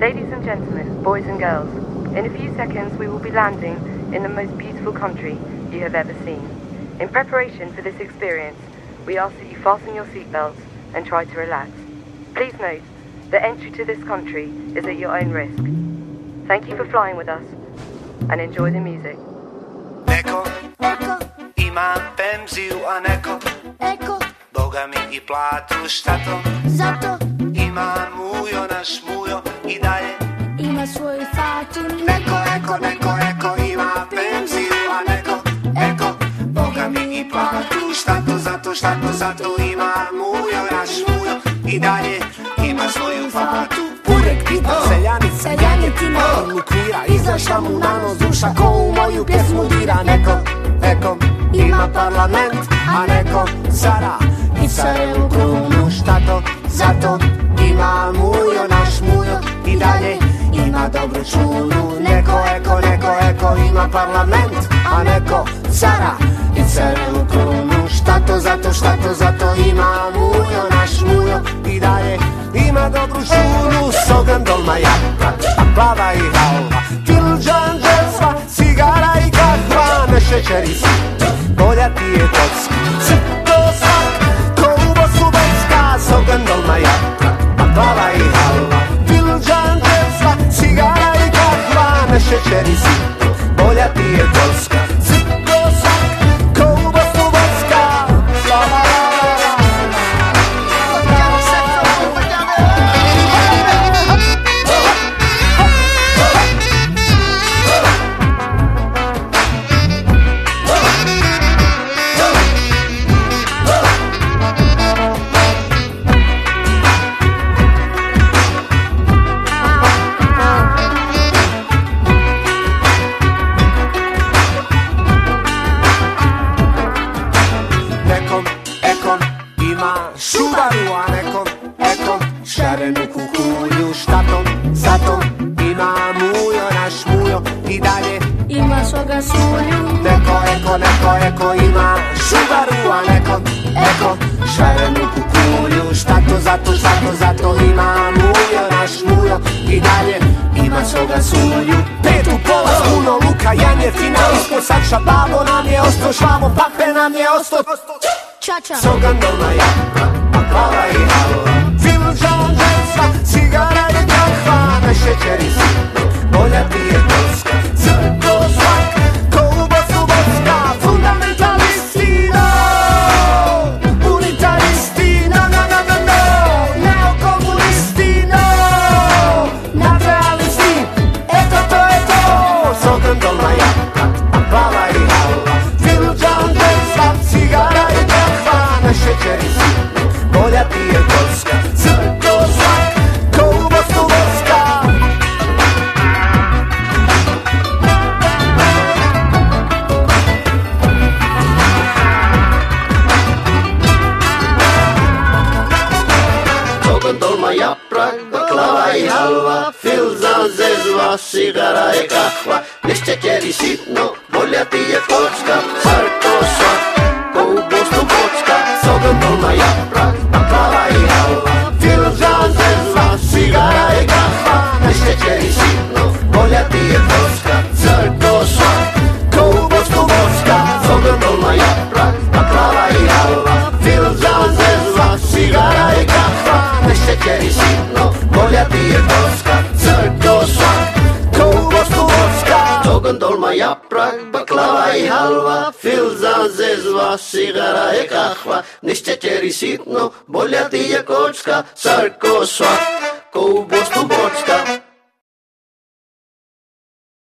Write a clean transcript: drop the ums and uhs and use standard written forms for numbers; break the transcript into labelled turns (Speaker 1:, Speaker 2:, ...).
Speaker 1: Ladies and gentlemen, boys and girls, in a few seconds we will be landing in the most beautiful country you have ever seen. In preparation for this experience, we ask that you fasten your seatbelts and try to relax. Please note that entry to this country is at your own risk. Thank you for flying with us and enjoy the music.
Speaker 2: Neko ima penziju, a neko Boga mi i platu, šta to?
Speaker 3: Zato
Speaker 2: Ima mujo, naš mujo i dalje
Speaker 3: ima svoju fatu.
Speaker 2: Neko ima penziju, a neko Boga mi i platu, šta to? Zato ima mujo, naš mujo i dalje ima svoju fatu.
Speaker 4: Purek pita seljanica, janjetina u kvira, izašla mu na nos duša ko u moju pjesmu dira. Neko ima parlament, a neko cara i carevu krunu. Šta to? Zato ima mujo, naš mujo i dalje ima dobru čunu. Neko ima parlament, a neko cara i carevu krunu. Šta to? Zato ima mujo, naš mujo i dalje ima dobru šunu. Sogan, dolma, jaka, plava i halva, tilđan, želstva, cigara i kahva. Ne šećeri si, bolja ti je kocka, crto svak, ko u Bosnu Bocka. Sogan, dolma, jaka, plava i halva, tilđan, želstva, cigara i kahva. Ne šećeri si, bolja ti je kocka, crto svak, ko u Bosnu Bocka. Subaru, a nekom šarenu kukulju. Šta to? Zato ima mujo, naš mujo i dalje
Speaker 3: ima svoga sulju.
Speaker 4: Neko ima Subaru, a nekom šarenu kukulju. Šta to? Zato ima mujo, naš mujo i dalje ima svoga sulju. Pet u pola, puno luka, janjetina ispod sakša. Babo nam je osto, švamo, pape nam je osto.
Speaker 3: Čača
Speaker 4: Sogan, dolma, jaka, plava i halva, tilđan, želstva, cigara i kahva. Ne šećeri si, bolja ti je kocka, crko svak, ko u Bosnu Bocka. Fundamentalisti, no, unitaristi, no, neokomunisti, no, naturalisti, eto to je to. Sogan, dolma, jaka, plava i halva, tilđan, želstva, cigara i kahva. Ne šećeri si, bolja ti je kocka, crko svak, ko u Bosnu Bocka.
Speaker 5: Sogan, dolma, japrak, baklava i halva, filza, zezva, cigara i kahva. Ne šećeri sitno, bolja ti je kocka, crko svak, ko u Bosnu Bocka. Sogan, dolma, japrak, baklava i halva, filza, zezva, cigara i kahva. Ne šećeri sitno, bolja ti je kocka, crko svak, ko u Bosnu Bocka. Sogan, dolma, japrak, baklava i halva, filza, zezva, cigara i kahva. Ne šećeri sitno, bolja ti je kocka, crko svak, ko u Bosnu Bocka. Sogan, dolma, japrak, baklava i halva, filza, zezva, cigara i kahva. Ne šećeri sitno, bolja ti je kocka, crko svak, ko u Bosnu Bocka.